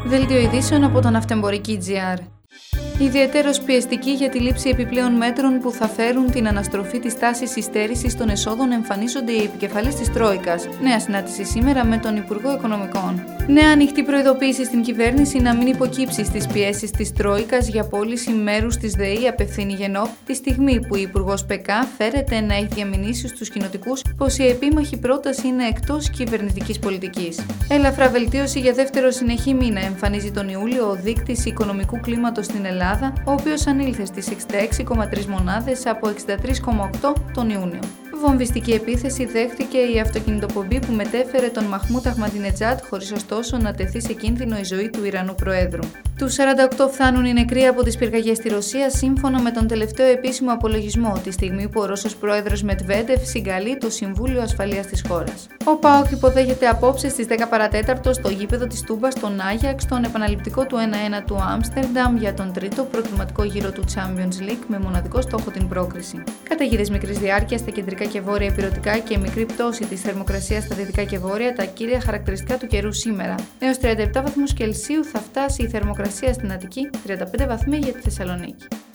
Δελτίο ειδήσεων από τον Ναυτεμπορική.gr. Ιδιαιτέρως πιεστική για τη λήψη επιπλέον μέτρων που θα φέρουν την αναστροφή της τάσης υστέρησης των εσόδων εμφανίζονται οι επικεφαλής της Τρόικας. Νέα συνάντηση σήμερα με τον Υπουργό Οικονομικών. Νέα ανοιχτή προειδοποίηση στην κυβέρνηση να μην υποκύψει στις πιέσεις της Τρόικας για πώληση μέρους της ΔΕΗ, απευθύνει η Γενόπ, τη στιγμή που η Υπουργός ΠΕΚΑ φέρεται να έχει διαμηνήσει στους κοινοτικούς πως η επίμαχη πρόταση είναι εκτός κυβερνητικής πολιτικής. Ελαφρά βελτίωση για δεύτερο συνεχή μήνα εμφανίζει τον Ιούλιο ο δείκτης οικονομικού κλίματος στην Ελλάδα, ο οποίος ανήλθε στις 66,3 μονάδες από 63,8 τον Ιούνιο. Βομβιστική επίθεση δέχτηκε η αυτοκινητοπομπή που μετέφερε τον Μαχμούτ Αχμαντινετζάτ, χωρίς ωστόσο να τεθεί σε κίνδυνο η ζωή του Ιρανού Προέδρου. Τους 48 φτάνουν οι νεκροί από τις πυρκαγιές στη Ρωσία, σύμφωνα με τον τελευταίο επίσημο απολογισμό, τη στιγμή που ο Ρώσος Πρόεδρος Μετβέντεφ συγκαλεί το Συμβούλιο Ασφαλείας της χώρας. Ο ΠΑΟΚ υποδέχεται απόψε στις 10 παρατέταρτο στο γήπεδο της Τούμπας στον Άγιαξ, τον επαναληπτικό του 1-1 του Άμστερνταμ για τον τρίτο προκριματικό γύρο του Champions League με μοναδικό στόχο την πρόκριση. Καταιγίδες μικρής διάρκειας στα κεντρικά και βόρεια ηπειρωτικά και μικρή πτώση της θερμοκρασίας στα δυτικά και βόρεια, τα κύρια χαρακτηριστικά του καιρού σήμερα. Έως 37 βαθμούς Κελσίου θα φτάσει η θερμοκρασία στην Αττική, 35 βαθμοί για τη Θεσσαλονίκη.